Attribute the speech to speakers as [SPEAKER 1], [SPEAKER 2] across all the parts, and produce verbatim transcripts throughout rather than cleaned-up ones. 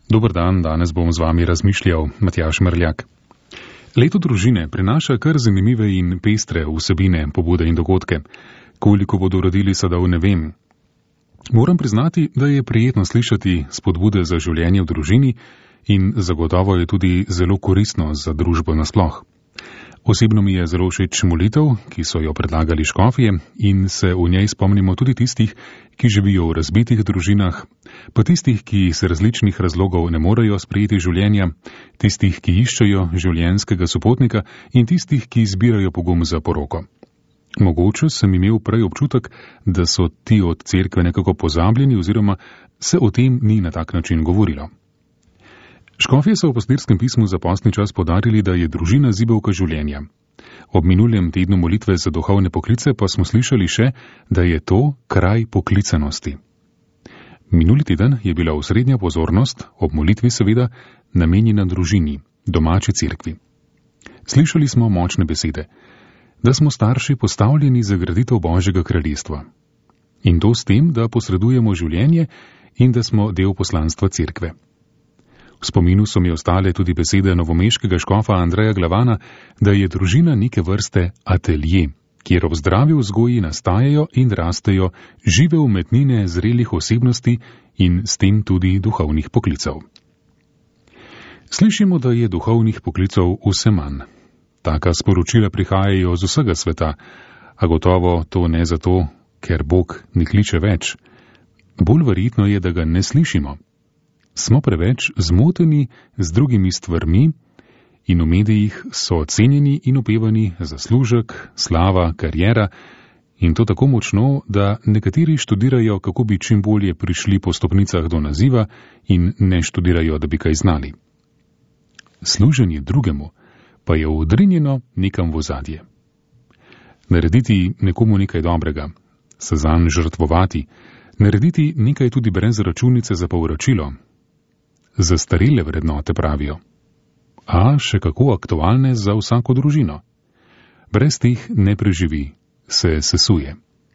[SPEAKER 1] Dober dan, danes bom z vami razmišljal Matjaž Merljak. Leto družine prinaša kar zanimive in pestre vsebine, pobude in dogodke. Koliko bodo rodili sadov, ne vem. Moram priznati, da je prijetno slišati spodbude za življenje v družini in zagotovo je tudi zelo koristno za družbo nasploh. Osebno mi je zelo všeč molitev, ki so jo predlagali škofje in se v njej spomnimo tudi tistih, ki živijo v razbitih družinah, pa tistih, ki iz različnih razlogov ne morejo sprejeti življenja, tistih, ki iščejo življenjskega sopotnika in tistih, ki izbirajo pogum za poroko. Mogoče sem imel prej občutek, da so ti od cerkve nekako pozabljeni oziroma se o tem ni na tak način govorilo. Škofje so v pastirskem pismu za postni čas podarili, da je družina zibelka življenja. Ob minulem tednu molitve za duhovne poklice pa smo slišali še, da je to kraj poklicanosti. Minuli teden je bila osrednja pozornost, ob molitvi seveda, namenjena družini, domači cerkvi. Slišali smo močne besede, da smo starši postavljeni za graditev Božjega kraljestva. In to s tem, da posredujemo življenje in da smo del poslanstva cerkve. V spominu so mi ostale tudi besede novomeškega škofa Andreja Glavana, da je družina neke vrste atelje, kjer ob zdravi vzgoji nastajajo in rastejo žive umetnine zrelih osebnosti in s tem tudi duhovnih poklicev. Slišimo, da je duhovnih poklicev vse manj. Taka sporočila prihajajo z vsega sveta, a gotovo to ne zato, ker Bog ne kliče več. Bolj verjetno je, da ga ne slišimo. Smo preveč zmoteni z drugimi stvarmi in v medijih so cenjeni in opevani zaslužek, slava, karijera in to tako močno, da nekateri študirajo, kako bi čim bolje prišli po stopnicah do naziva in ne študirajo, da bi kaj znali. Služenje drugemu pa je odrinjeno nekam v ozadje. Narediti nekomu nekaj dobrega, se zanj žrtvovati, narediti nekaj tudi brez računice za povračilo, zastarele vrednote pravijo, a še kako aktualne za vsako družino. Brez teh ne preživi, se sesuje.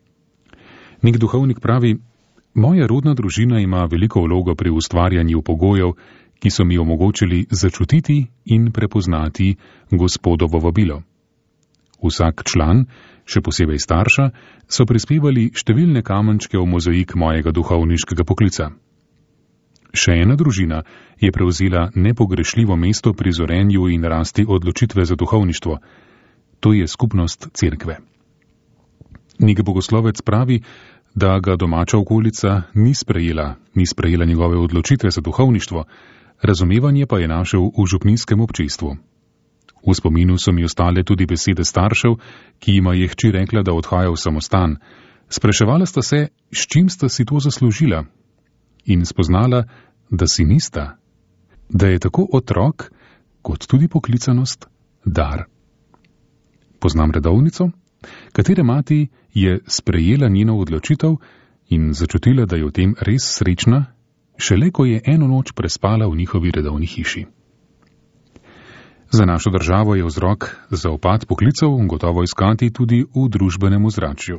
[SPEAKER 1] Nek duhovnik pravi, moja rodna družina ima veliko vlogo pri ustvarjanju pogojev, ki so mi omogočili začutiti in prepoznati Gospodovo vabilo. Vsak član, še posebej starša, so prispevali številne kamenčke v mozaik mojega duhovniškega poklica. Še ena družina je prevzela nepogrešljivo mesto pri zorenju in rasti odločitve za duhovništvo. To je skupnost cerkve. Nek bogoslovec pravi, da ga domača okolica ni sprejela, ni sprejela njegove odločitve za duhovništvo, razumevanje pa je našel v župnijskem občestvu. V spominu so mi ostale tudi besede staršev, ki jima je hči rekla, da odhaja v samostan. Spraševala sta se, s čim sta si to zaslužila, in spoznala, da si nista, da je tako otrok, kot tudi poklicanost, dar. Poznam redovnico, katere mati je sprejela njeno odločitev in začutila, da je v tem res srečna, šele ko je eno noč prespala v njihovi redovni hiši. Za našo državo je vzrok za upad poklicev gotovo iskati tudi v družbenem ozračju.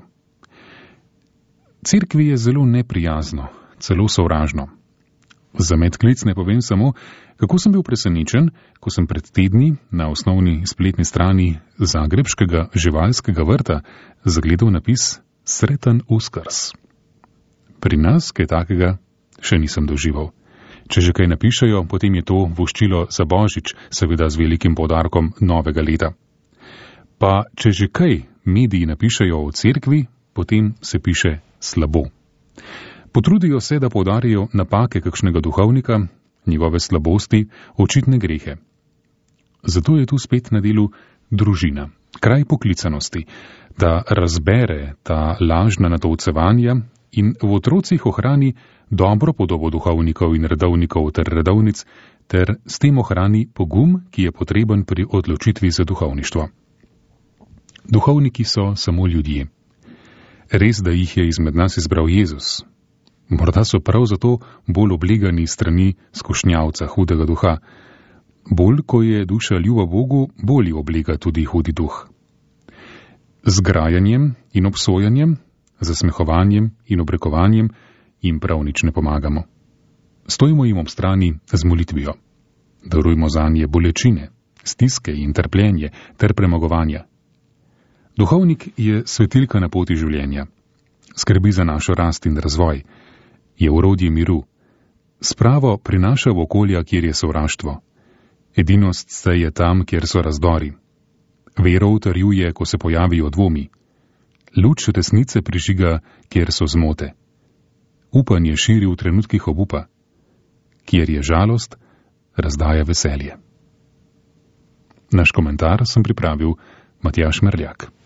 [SPEAKER 1] Cerkvi je zelo neprijazno, celo sovražno. Za medklic ne povem samo, kako sem bil presenečen, ko sem pred tedni na osnovni spletni strani Zagrebškega živalskega vrta zagledal napis Sreten Uskrs. Pri nas kaj takega še nisem doživel. Če že kaj napišejo, potem je to voščilo za Božič, seveda z velikim poudarkom novega leta. Pa če že kaj mediji napišejo o cerkvi, potem se piše slabo. Potrudijo se, da poudarijo napake kakšnega duhovnika, njegove slabosti, očitne grehe. Zato je tu spet na delu družina, kraj poklicanosti, da razbere ta lažna natolcevanja in v otrocih ohrani dobro podobo duhovnikov in redovnikov ter redovnic, ter s tem ohrani pogum, ki je potreben pri odločitvi za duhovništvo. Duhovniki so samo ljudje. Res, da jih je izmed nas izbral Jezus. Morda so prav zato bolj oblegani strani skušnjavca hudega duha. Bolj, ko je duša ljuba Bogu, bolj jo oblega tudi hudi duh. Z grajanjem in obsojanjem, zasmehovanjem in obrekovanjem jim prav nič ne pomagamo. Stojimo jim ob strani z molitvijo. Darujmo zanje bolečine, stiske in trpljenje ter premagovanja. Duhovnik je svetilka na poti življenja. Skrbi za našo rast in razvoj. Je orodje miru. Spravo prinaša v okolja, kjer je sovraštvo. Edinost se je tam, kjer so razdori. Vero utrjuje, ko se pojavijo dvomi. Luč resnice prižiga, kjer so zmote. Upanje širi v trenutkih obupa. Kjer je žalost, razdaja veselje. Naš komentar sem pripravil Matjaž Merljak.